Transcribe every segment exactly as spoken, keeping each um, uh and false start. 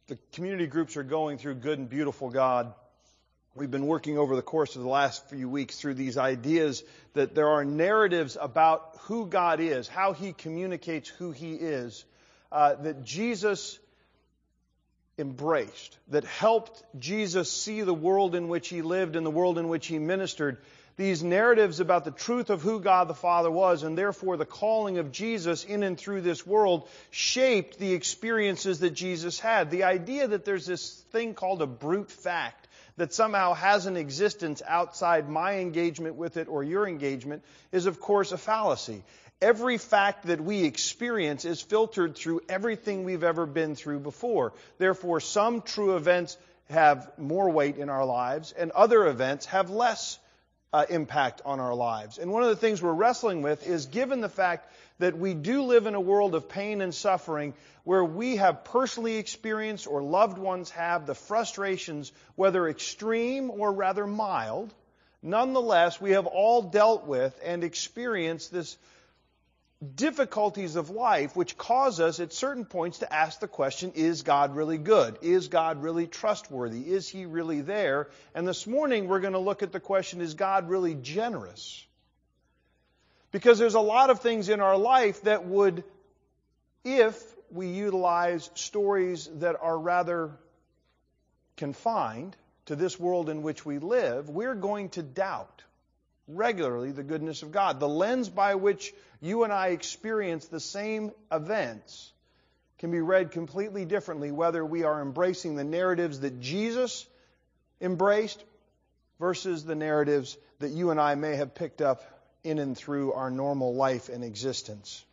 the community groups are going through Good and Beautiful God. We've been working over the course of the last few weeks through these ideas that there are narratives about who God is, how He communicates who He is, uh, that Jesus embraced, that helped Jesus see the world in which He lived and the world in which He ministered. These narratives about the truth of who God the Father was, and therefore the calling of Jesus in and through this world, shaped the experiences that Jesus had. The idea that there's this thing called a brute fact that somehow has an existence outside my engagement with it or your engagement is, of course, a fallacy. Every fact that we experience is filtered through everything we've ever been through before. Therefore, some true events have more weight in our lives, and other events have less Uh, impact on our lives. And one of the things we're wrestling with is, given the fact that we do live in a world of pain and suffering where we have personally experienced or loved ones have the frustrations, whether extreme or rather mild, nonetheless we have all dealt with and experienced this difficulties of life which cause us at certain points to ask the question, is God really good? Is God really trustworthy? Is He really there? And this morning we're going to look at the question, is God really generous? Because there's a lot of things in our life that would, if we utilize stories that are rather confined to this world in which we live, we're going to doubt regularly the goodness of God. The lens by which you and I experience the same events can be read completely differently, whether we are embracing the narratives that Jesus embraced versus the narratives that you and I may have picked up in and through our normal life and existence.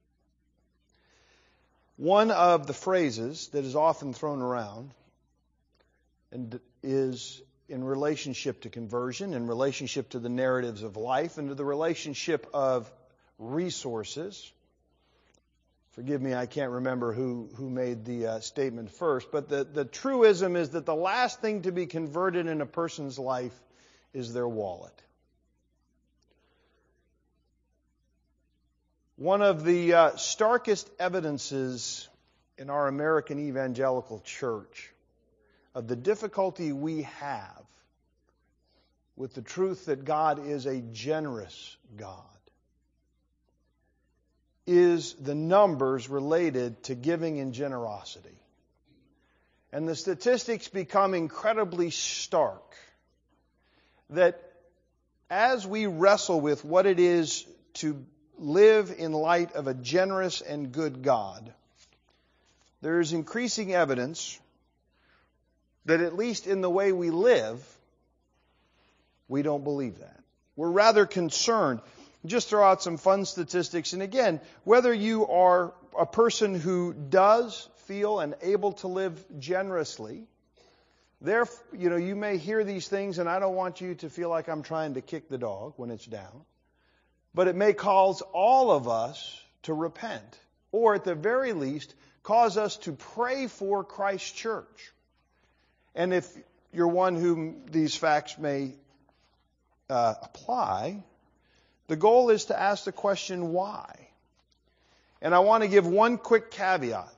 One of the phrases that is often thrown around and is in relationship to conversion, in relationship to the narratives of life, and to the relationship of resources. Forgive me, I can't remember who, who made the uh, statement first, but the, the truism is that the last thing to be converted in a person's life is their wallet. One of the uh, starkest evidences in our American evangelical church of the difficulty we have with the truth that God is a generous God is the numbers related to giving and generosity. And the statistics become incredibly stark that as we wrestle with what it is to live in light of a generous and good God, there is increasing evidence that at least in the way we live, we don't believe that. We're rather concerned. Just throw out some fun statistics. And again, whether you are a person who does feel and able to live generously, there, you know, you may hear these things, and I don't want you to feel like I'm trying to kick the dog when it's down. But it may cause all of us to repent, or at the very least, cause us to pray for Christ's church. And if you're one whom these facts may uh, apply, the goal is to ask the question, why? And I want to give one quick caveat.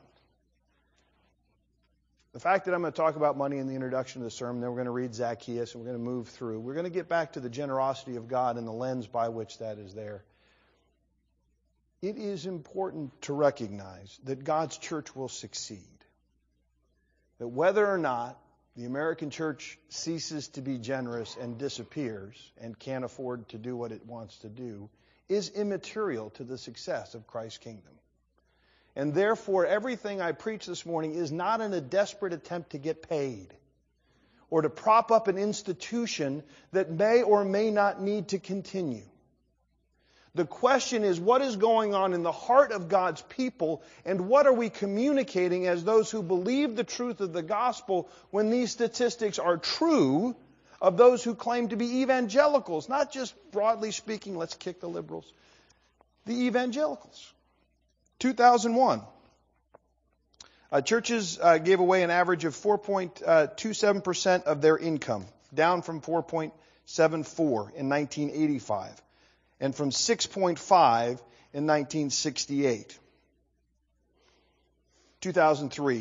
The fact that I'm going to talk about money in the introduction of the sermon, then we're going to read Zacchaeus, and we're going to move through. We're going to get back to the generosity of God and the lens by which that is there. It is important to recognize that God's church will succeed. That whether or not the American church ceases to be generous and disappears and can't afford to do what it wants to do is immaterial to the success of Christ's kingdom. And therefore, everything I preach this morning is not in a desperate attempt to get paid or to prop up an institution that may or may not need to continue. The question is, what is going on in the heart of God's people, and what are we communicating as those who believe the truth of the gospel when these statistics are true of those who claim to be evangelicals? Not just broadly speaking, let's kick the liberals. The evangelicals. two thousand one. Uh, churches uh, gave away an average of four point two seven percent of their income, down from four point seven four in nineteen eighty-five. And from six point five in nineteen sixty-eight. two thousand three,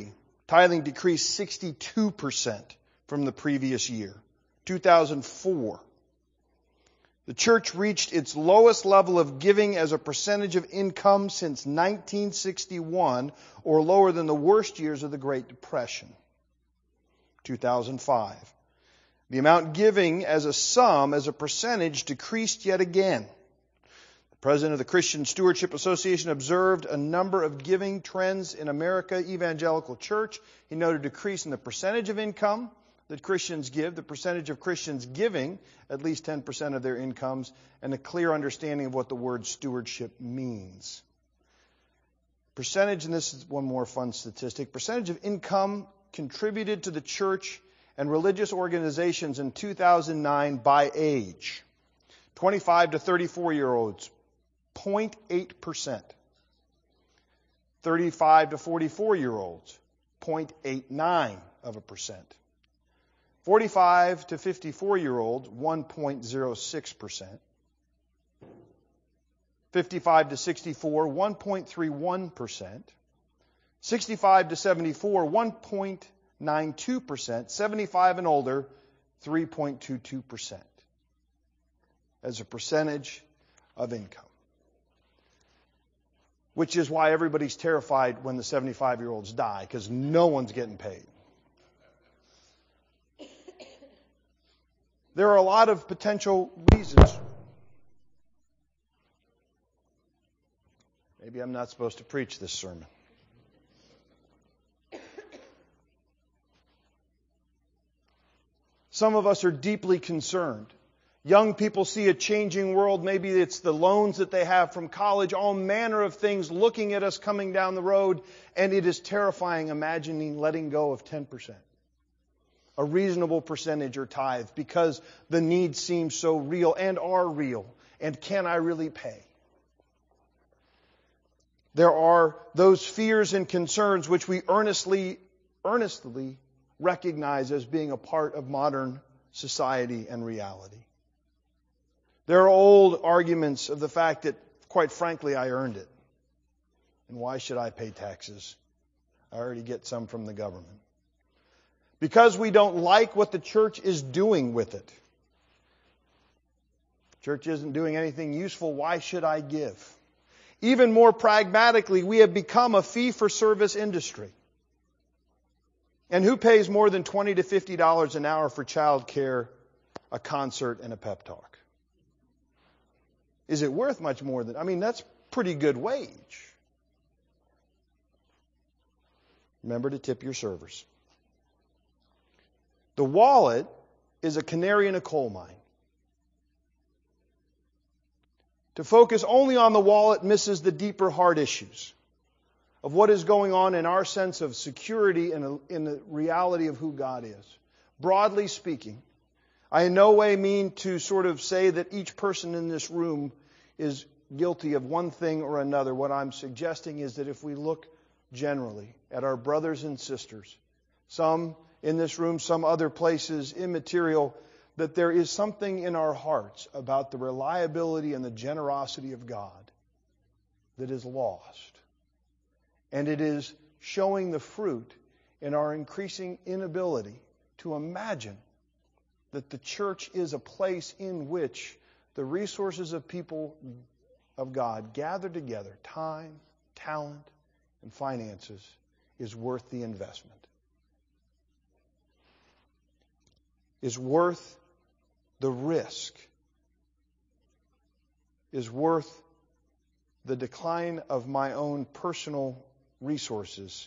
Tithing decreased sixty-two percent from the previous year. two thousand four. The church reached its lowest level of giving as a percentage of income since nineteen sixty-one, or lower than the worst years of the Great Depression. two thousand five. The amount giving as a sum, as a percentage, decreased yet again. The president of the Christian Stewardship Association observed a number of giving trends in America Evangelical Church. He noted a decrease in the percentage of income that Christians give, the percentage of Christians giving at least ten percent of their incomes, and a clear understanding of what the word stewardship means. Percentage, and this is one more fun statistic, percentage of income contributed to the church and religious organizations in two thousand nine by age. twenty-five to thirty-four year olds, zero point eight percent. thirty-five to forty-four year olds, zero point eight nine of a percent. forty-five to fifty-four year olds, one point zero six percent. fifty-five to sixty-four, one point three one percent. sixty-five to seventy-four, one point nine two percent. seventy-five and older, three point two two percent as a percentage of income. Which is why everybody's terrified when the seventy-five-year-olds die, because no one's getting paid. There are a lot of potential reasons. Maybe I'm not supposed to preach this sermon. Some of us are deeply concerned. Young people see a changing world. Maybe it's the loans that they have from college, all manner of things looking at us coming down the road, and it is terrifying imagining letting go of ten percent. A reasonable percentage or tithe, because the needs seem so real and are real. And can I really pay? There are those fears and concerns which we earnestly, earnestly recognize as being a part of modern society and reality. There are old arguments of the fact that, quite frankly, I earned it. And why should I pay taxes? I already get some from the government. Because we don't like what the church is doing with it. Church isn't doing anything useful. Why should I give? Even more pragmatically, we have become a fee-for-service industry. And who pays more than twenty to fifty dollars an hour for child care, a concert, and a pep talk? Is it worth much more than... I mean, that's pretty good wage. Remember to tip your servers. The wallet is a canary in a coal mine. To focus only on the wallet misses the deeper heart issues of what is going on in our sense of security and in the reality of who God is. Broadly speaking, I in no way mean to sort of say that each person in this room is guilty of one thing or another. What I'm suggesting is that if we look generally at our brothers and sisters, some in this room, some other places, immaterial, that there is something in our hearts about the reliability and the generosity of God that is lost. And it is showing the fruit in our increasing inability to imagine that the church is a place in which the resources of people of God gathered together, time, talent, and finances, is worth the investment. Is worth the risk. Is worth the decline of my own personal resources.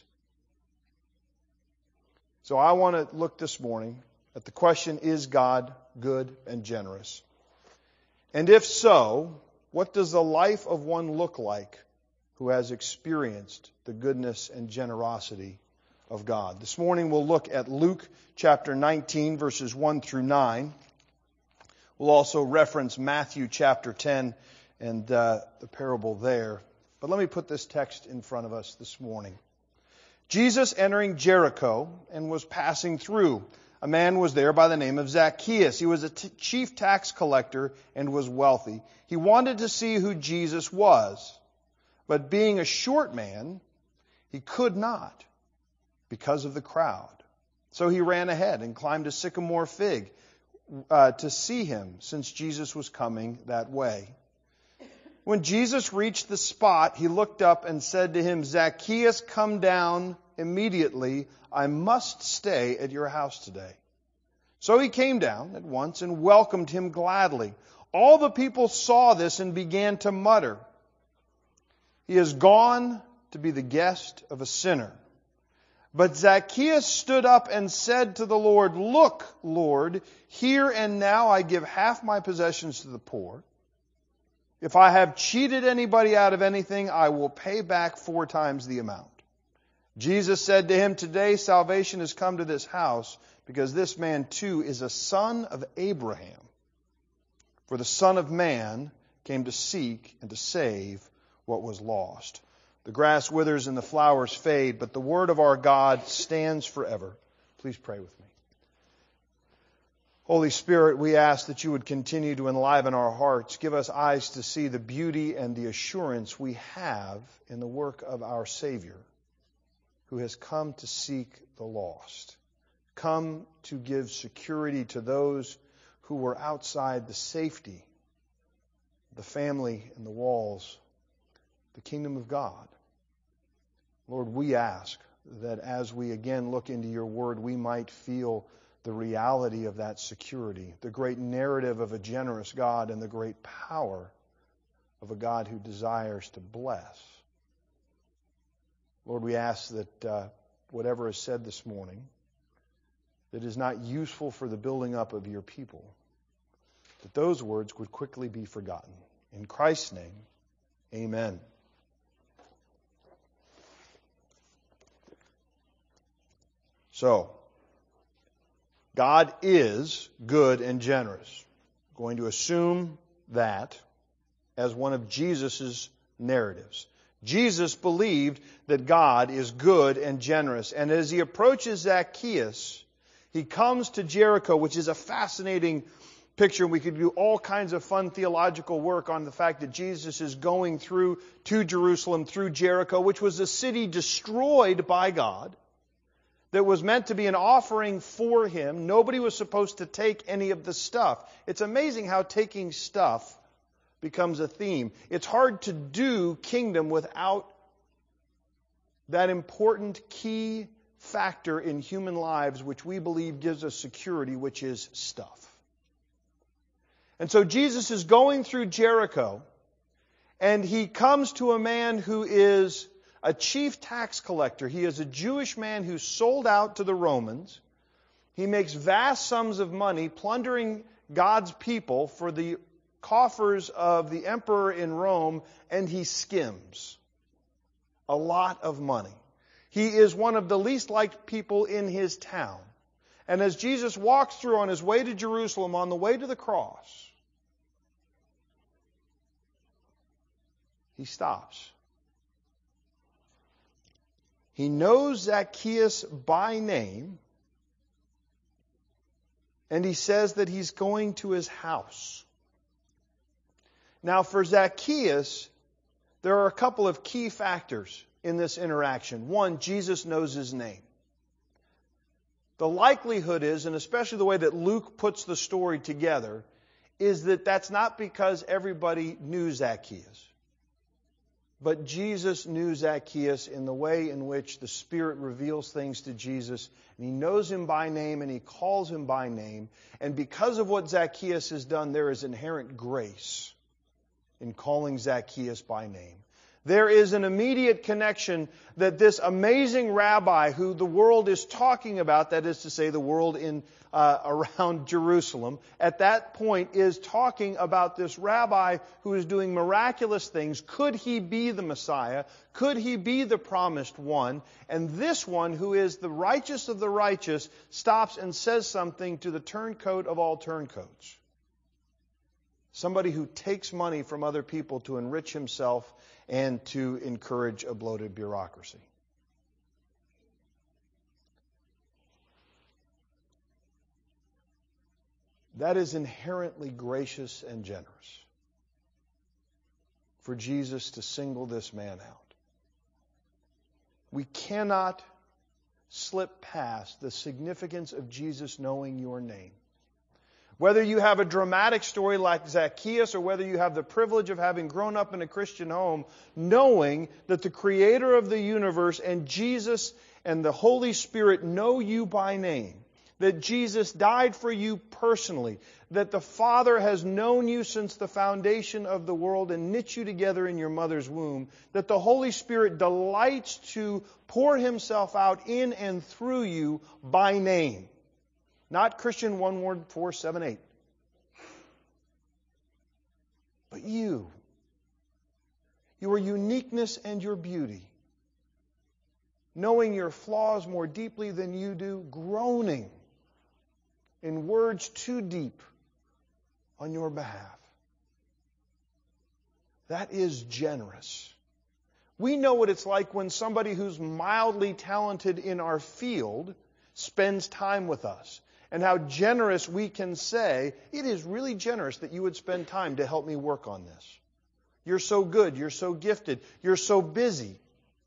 So I want to look this morning at the question, is God good and generous? And if so, what does the life of one look like who has experienced the goodness and generosity of God? This morning we'll look at Luke chapter nineteen, verses one through nine. We'll also reference Matthew chapter ten and uh, the parable there. But let me put this text in front of us this morning. Jesus entering Jericho and was passing through. A man was there by the name of Zacchaeus. He was a t- chief tax collector and was wealthy. He wanted to see who Jesus was, but being a short man, he could not, because of the crowd. So he ran ahead and climbed a sycamore fig uh, to see him, since Jesus was coming that way. When Jesus reached the spot, he looked up and said to him, "Zacchaeus, come down immediately. I must stay at your house today." So he came down at once and welcomed him gladly. All the people saw this and began to mutter, "He has gone to be the guest of a sinner." But Zacchaeus stood up and said to the Lord, "Look, Lord, here and now I give half my possessions to the poor. If I have cheated anybody out of anything, I will pay back four times the amount." Jesus said to him, "Today salvation has come to this house, because this man too is a son of Abraham. For the Son of Man came to seek and to save what was lost." The grass withers and the flowers fade, but the word of our God stands forever. Please pray with me. Holy Spirit, we ask that you would continue to enliven our hearts. Give us eyes to see the beauty and the assurance we have in the work of our Savior, who has come to seek the lost, come to give security to those who were outside the safety, the family and the walls, the kingdom of God. Lord, we ask that as we again look into your word, we might feel the reality of that security, the great narrative of a generous God and the great power of a God who desires to bless. Lord, we ask that uh, whatever is said this morning that is not useful for the building up of your people, that those words would quickly be forgotten. In Christ's name, amen. So, God is good and generous. I'm going to assume that as one of Jesus' narratives. Jesus believed that God is good and generous. And as he approaches Zacchaeus, he comes to Jericho, which is a fascinating picture. We could do all kinds of fun theological work on the fact that Jesus is going through to Jerusalem, through Jericho, which was a city destroyed by God, that was meant to be an offering for him. Nobody was supposed to take any of the stuff. It's amazing how taking stuff becomes a theme. It's hard to do kingdom without that important key factor in human lives, which we believe gives us security, which is stuff. And so Jesus is going through Jericho, and he comes to a man who is a chief tax collector. He is a Jewish man who sold out to the Romans. He makes vast sums of money plundering God's people for the coffers of the emperor in Rome, and he skims a lot of money. He is one of the least liked people in his town. And as Jesus walks through on his way to Jerusalem, on the way to the cross, he stops. He knows Zacchaeus by name, and he says that he's going to his house. Now, for Zacchaeus, there are a couple of key factors in this interaction. One, Jesus knows his name. The likelihood is, and especially the way that Luke puts the story together, is that that's not because everybody knew Zacchaeus. But Jesus knew Zacchaeus in the way in which the Spirit reveals things to Jesus. And he knows him by name and he calls him by name. And because of what Zacchaeus has done, there is inherent grace in calling Zacchaeus by name. There is an immediate connection that this amazing rabbi who the world is talking about, that is to say the world in uh, around Jerusalem, at that point is talking about this rabbi who is doing miraculous things. Could he be the Messiah? Could he be the promised one? And this one, who is the righteous of the righteous, stops and says something to the turncoat of all turncoats. Somebody who takes money from other people to enrich himself and to encourage a bloated bureaucracy. That is inherently gracious and generous for Jesus to single this man out. We cannot slip past the significance of Jesus knowing your name. Whether you have a dramatic story like Zacchaeus or whether you have the privilege of having grown up in a Christian home, knowing that the Creator of the universe and Jesus and the Holy Spirit know you by name, that Jesus died for you personally, that the Father has known you since the foundation of the world and knit you together in your mother's womb, that the Holy Spirit delights to pour Himself out in and through you by name. Not Christian one word four seven eight. But you. Your uniqueness and your beauty. Knowing your flaws more deeply than you do. Groaning in words too deep on your behalf. That is generous. We know what it's like when somebody who's mildly talented in our field spends time with us. And how generous we can say, it is really generous that you would spend time to help me work on this. You're so good, you're so gifted, you're so busy.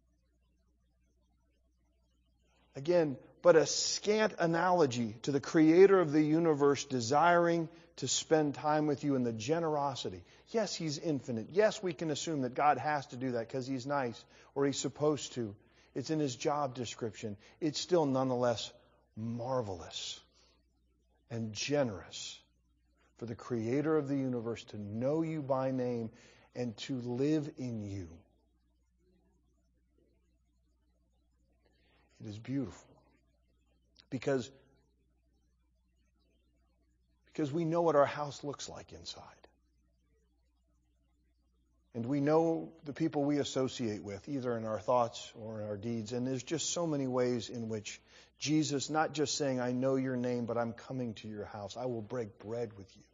Again, but a scant analogy to the Creator of the universe desiring to spend time with you in the generosity. Yes, He's infinite. Yes, we can assume that God has to do that because He's nice or He's supposed to. It's in His job description. It's still nonetheless marvelous and generous for the Creator of the universe to know you by name and to live in you. It is beautiful. Because, because we know what our house looks like inside. And we know the people we associate with, either in our thoughts or in our deeds. And there's just so many ways in which Jesus, not just saying, I know your name, but I'm coming to your house. I will break bread with you.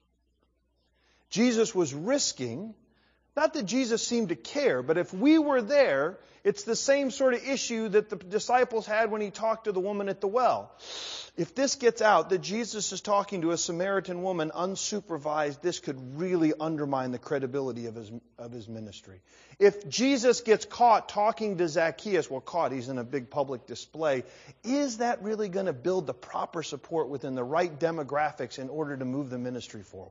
Jesus was risking, not that Jesus seemed to care, but if we were there, it's the same sort of issue that the disciples had when He talked to the woman at the well. If this gets out that Jesus is talking to a Samaritan woman unsupervised, this could really undermine the credibility of his, of his ministry. If Jesus gets caught talking to Zacchaeus, well, caught, he's in a big public display, is that really going to build the proper support within the right demographics in order to move the ministry forward?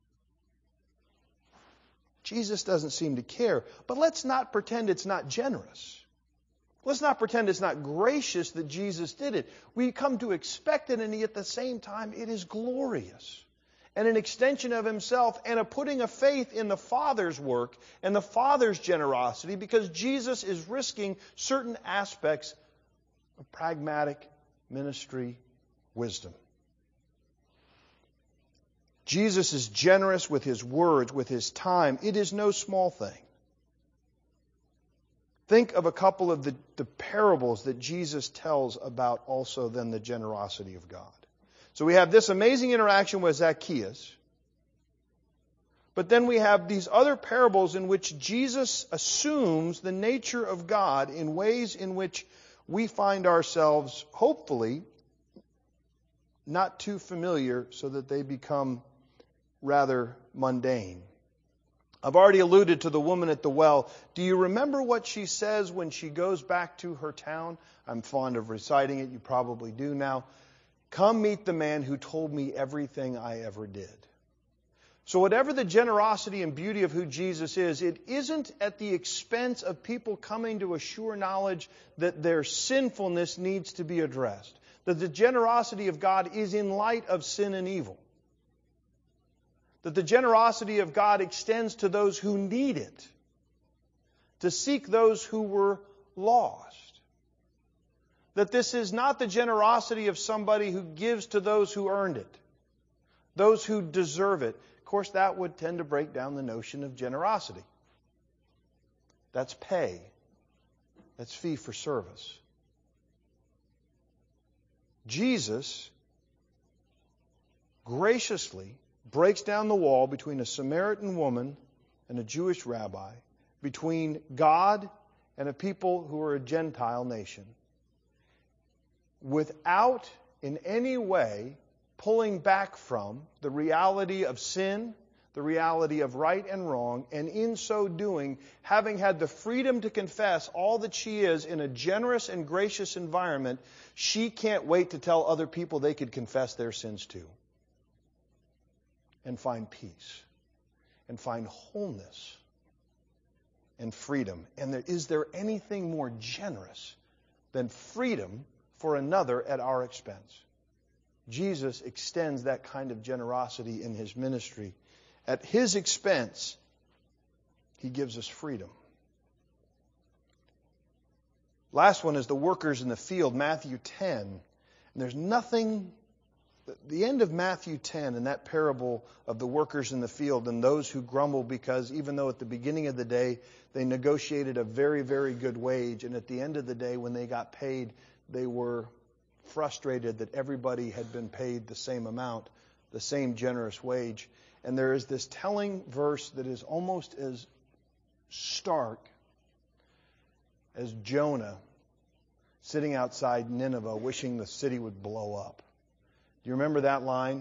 Jesus doesn't seem to care, but let's not pretend it's not generous. Let's not pretend it's not gracious that Jesus did it. We come to expect it, and at the same time, it is glorious. And an extension of Himself and a putting of faith in the Father's work and the Father's generosity, because Jesus is risking certain aspects of pragmatic ministry wisdom. Jesus is generous with His words, with His time. It is no small thing. Think of a couple of the, the parables that Jesus tells about also then the generosity of God. So we have this amazing interaction with Zacchaeus. But then we have these other parables in which Jesus assumes the nature of God in ways in which we find ourselves, hopefully, not too familiar so that they become rather mundane. I've already alluded to the woman at the well. Do you remember what she says when she goes back to her town? I'm fond of reciting it. You probably do now. Come meet the man who told me everything I ever did. So whatever the generosity and beauty of who Jesus is, it isn't at the expense of people coming to a sure knowledge that their sinfulness needs to be addressed. That the generosity of God is in light of sin and evil. That the generosity of God extends to those who need it, to seek those who were lost. That this is not the generosity of somebody who gives to those who earned it, those who deserve it. Of course, that would tend to break down the notion of generosity. That's pay. That's fee for service. Jesus graciously breaks down the wall between a Samaritan woman and a Jewish rabbi, between God and a people who are a Gentile nation, without in any way pulling back from the reality of sin, the reality of right and wrong, and in so doing, having had the freedom to confess all that she is in a generous and gracious environment, she can't wait to tell other people they could confess their sins too. And find peace. And find wholeness. And freedom. And there, is there anything more generous than freedom for another at our expense? Jesus extends that kind of generosity in His ministry. At His expense, He gives us freedom. Last one is the workers in the field, Matthew ten. And there's nothing, the end of Matthew ten and that parable of the workers in the field and those who grumble because even though at the beginning of the day they negotiated a very, very good wage, and at the end of the day when they got paid, they were frustrated that everybody had been paid the same amount, the same generous wage. And there is this telling verse that is almost as stark as Jonah sitting outside Nineveh wishing the city would blow up. Do you remember that line?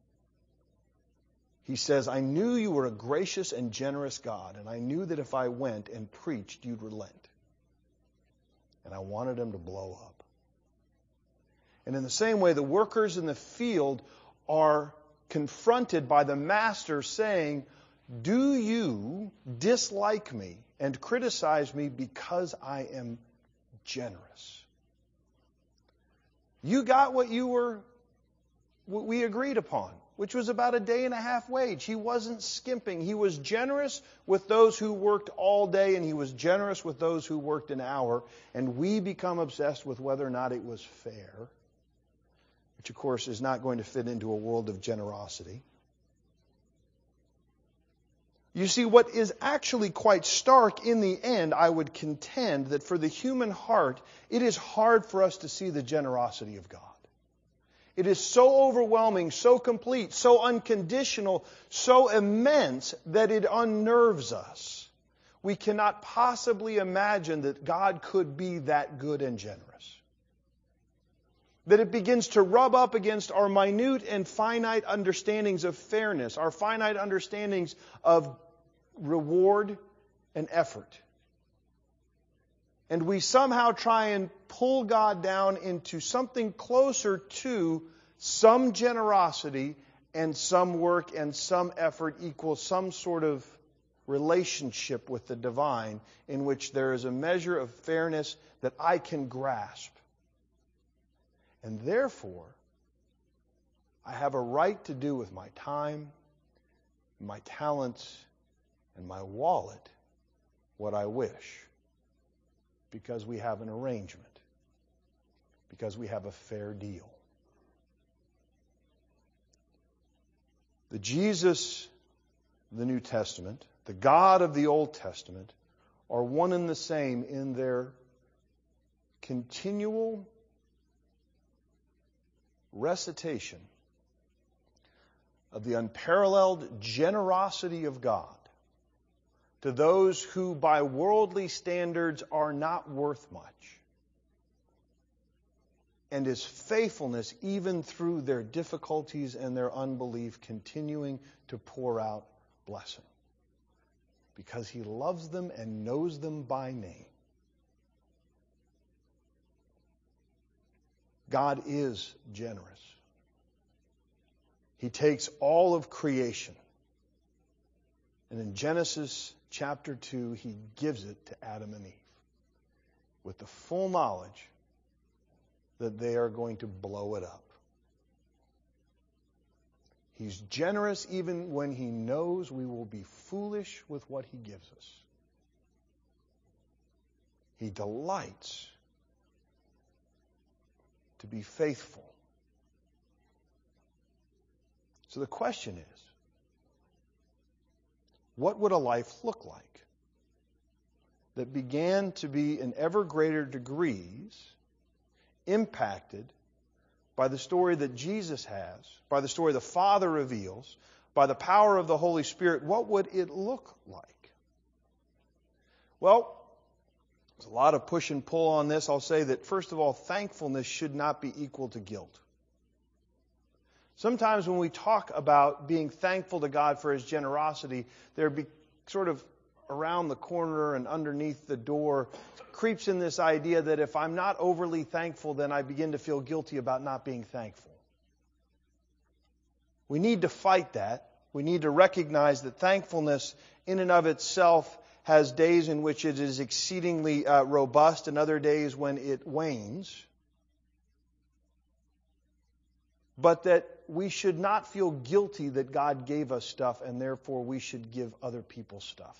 He says, I knew you were a gracious and generous God, and I knew that if I went and preached, you'd relent. And I wanted him to blow up. And in the same way, the workers in the field are confronted by the master saying, do you dislike me and criticize me because I am generous? You got what you were, what we agreed upon, which was about a day and a half wage. He wasn't skimping. He was generous with those who worked all day, and he was generous with those who worked an hour. And we become obsessed with whether or not it was fair, which of course is not going to fit into a world of generosity. You see, what is actually quite stark in the end, I would contend that for the human heart, it is hard for us to see the generosity of God. It is so overwhelming, so complete, so unconditional, so immense that it unnerves us. We cannot possibly imagine that God could be that good and generous. That it begins to rub up against our minute and finite understandings of fairness, our finite understandings of reward and effort. And we somehow try and pull God down into something closer to some generosity and some work and some effort equals some sort of relationship with the divine in which there is a measure of fairness that I can grasp. And therefore, I have a right to do with my time, my talents, and my wallet what I wish. Because we have an arrangement. Because we have a fair deal. The Jesus of the New Testament, the God of the Old Testament, are one and the same in their continual recitation of the unparalleled generosity of God to those who by worldly standards are not worth much, and His faithfulness even through their difficulties and their unbelief continuing to pour out blessing because He loves them and knows them by name. God is generous. He takes all of creation, and in Genesis chapter two, He gives it to Adam and Eve with the full knowledge that they are going to blow it up. He's generous even when He knows we will be foolish with what He gives us. He delights to be faithful. So the question is, what would a life look like that began to be in ever greater degrees impacted by the story that Jesus has, by the story the Father reveals, by the power of the Holy Spirit? What would it look like? Well, there's a lot of push and pull on this. I'll say that, first of all, thankfulness should not be equal to guilt. Sometimes when we talk about being thankful to God for His generosity, there be sort of around the corner and underneath the door creeps in this idea that if I'm not overly thankful, then I begin to feel guilty about not being thankful. We need to fight that. We need to recognize that thankfulness in and of itself has days in which it is exceedingly uh, robust and other days when it wanes. But that we should not feel guilty that God gave us stuff and therefore we should give other people stuff.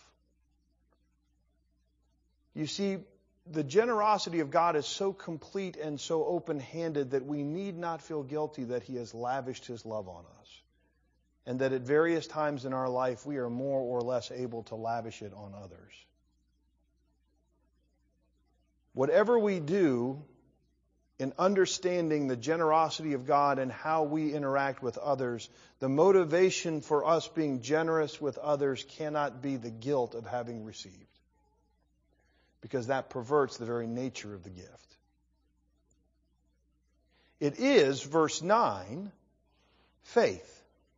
You see, the generosity of God is so complete and so open-handed that we need not feel guilty that He has lavished His love on us. And that at various times in our life we are more or less able to lavish it on others. Whatever we do in understanding the generosity of God and how we interact with others, the motivation for us being generous with others cannot be the guilt of having received. Because that perverts the very nature of the gift. It is, verse nine, faith.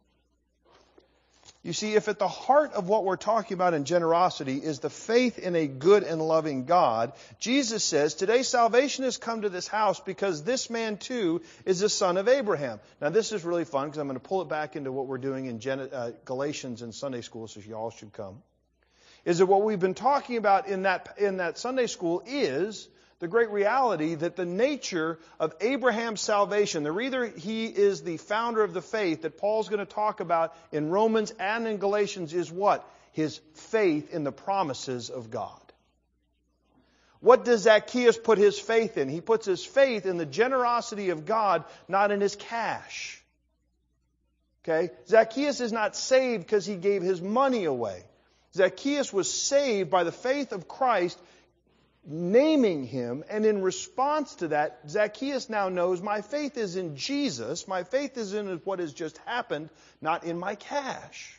You see, if at the heart of what we're talking about in generosity is the faith in a good and loving God, Jesus says, today salvation has come to this house because this man too is a son of Abraham. Now this is really fun because I'm going to pull it back into what we're doing in Gen- uh, Galatians in Sunday school, so you all should come. Is that what we've been talking about in that, in that Sunday school is the great reality that the nature of Abraham's salvation, the reason he is the founder of the faith that Paul's going to talk about in Romans and in Galatians is what? His faith in the promises of God. What does Zacchaeus put his faith in? He puts his faith in the generosity of God, not in his cash. Okay? Zacchaeus is not saved because he gave his money away. Zacchaeus was saved by the faith of Christ, naming Him, and in response to that, Zacchaeus now knows my faith is in Jesus, my faith is in what has just happened, not in my cash.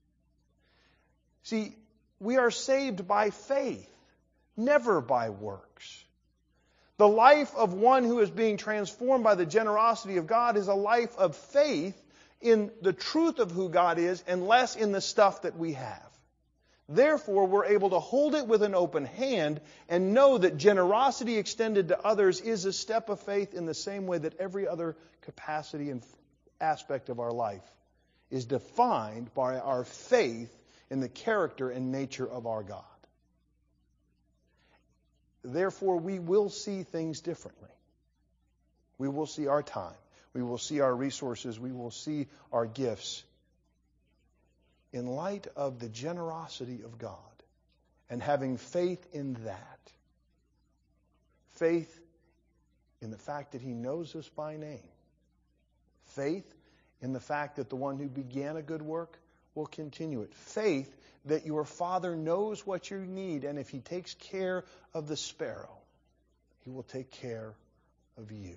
See, we are saved by faith, never by works. The life of one who is being transformed by the generosity of God is a life of faith in the truth of who God is and less in the stuff that we have. Therefore, we're able to hold it with an open hand and know that generosity extended to others is a step of faith in the same way that every other capacity and aspect of our life is defined by our faith in the character and nature of our God. Therefore, we will see things differently. We will see our time. We will see our resources. We will see our gifts in light of the generosity of God and having faith in that. Faith in the fact that He knows us by name. Faith in the fact that the one who began a good work will continue it. Faith that your Father knows what you need, and if He takes care of the sparrow, He will take care of you.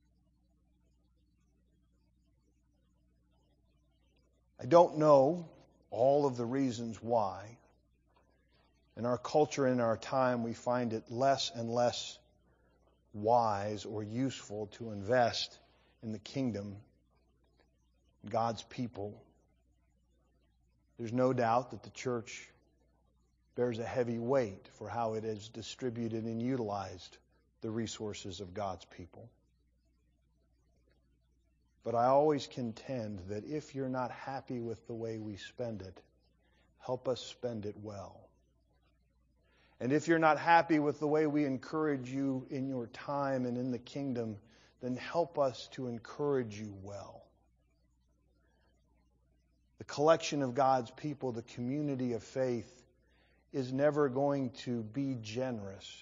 I don't know all of the reasons why. In our culture, in our time, we find it less and less wise or useful to invest in the kingdom, God's people. There's no doubt that the church bears a heavy weight for how it has distributed and utilized the resources of God's people. But I always contend that if you're not happy with the way we spend it, help us spend it well. And if you're not happy with the way we encourage you in your time and in the kingdom, then help us to encourage you well. The collection of God's people, the community of faith, is never going to be generous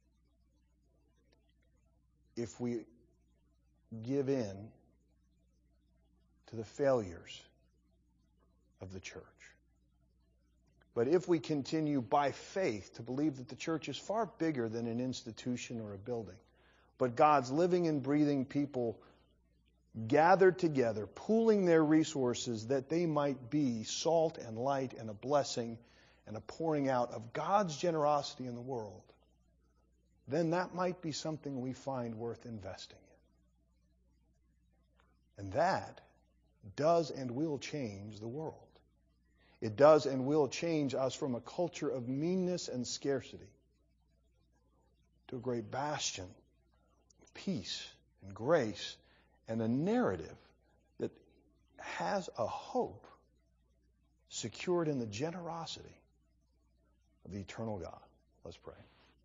if we give in to the failures of the church. But if we continue by faith to believe that the church is far bigger than an institution or a building, but God's living and breathing people gathered together, pooling their resources that they might be salt and light and a blessing and a pouring out of God's generosity in the world, then that might be something we find worth investing in. And that does and will change the world. It does and will change us from a culture of meanness and scarcity to a great bastion of peace and grace and a narrative that has a hope secured in the generosity of the eternal God. Let's pray.